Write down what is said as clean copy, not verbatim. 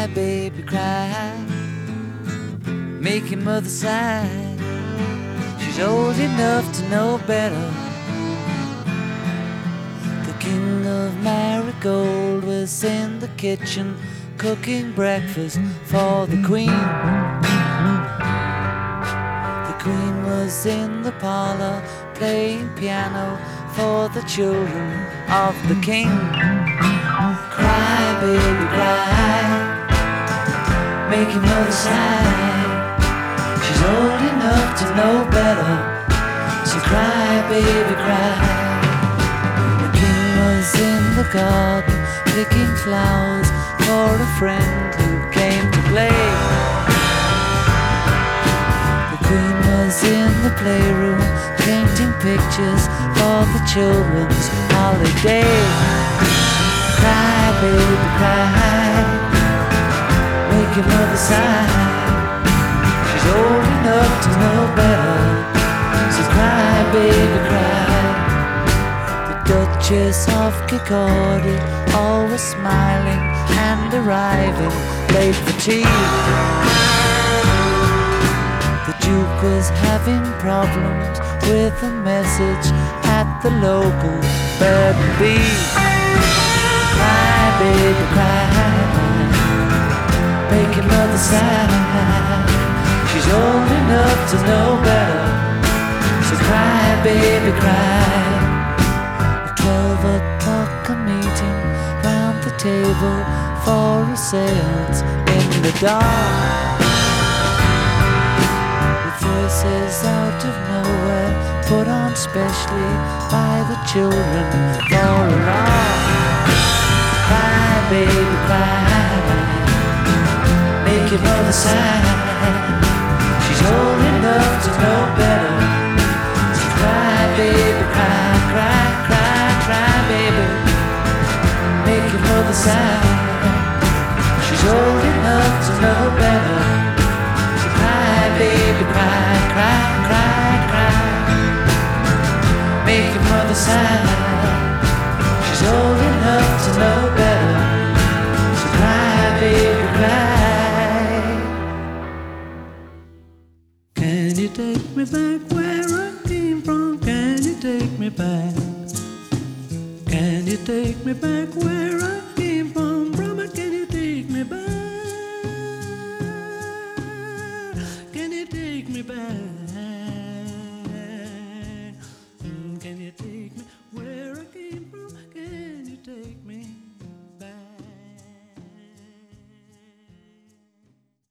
Cry, baby, cry, make your mother sigh. She's old enough to know better. The king of Marigold was in the kitchen cooking breakfast for the queen. The queen was in the parlor playing piano for the children of the king. Cry, baby, cry, make your mother sigh. She's old enough to know better, so cry, baby, cry. The king was in the garden picking flowers for a friend who came to play. The queen was in the playroom painting pictures for the children's holiday. Cry, baby, cry, make your mother sigh. She's old enough to know better, so cry, baby, cry. The Duchess of Kirkcaldy, always smiling and arriving late for tea. The Duke was having problems with a message at the local bird and bee. Cry, baby, cry, make your mother sigh. She's old enough to know better, so cry, baby, cry. At 12 o'clock a meeting round the table for a seance in the dark, with voices out of nowhere put on specially by the children for a laugh. Cry, baby, cry, make your mother sigh. She's old enough to know better, so cry, baby, cry, cry, cry, cry, baby, make your mother sigh. She's old enough to know better, so cry, baby, cry, cry, cry, cry, make your mother sigh. She's old enough to know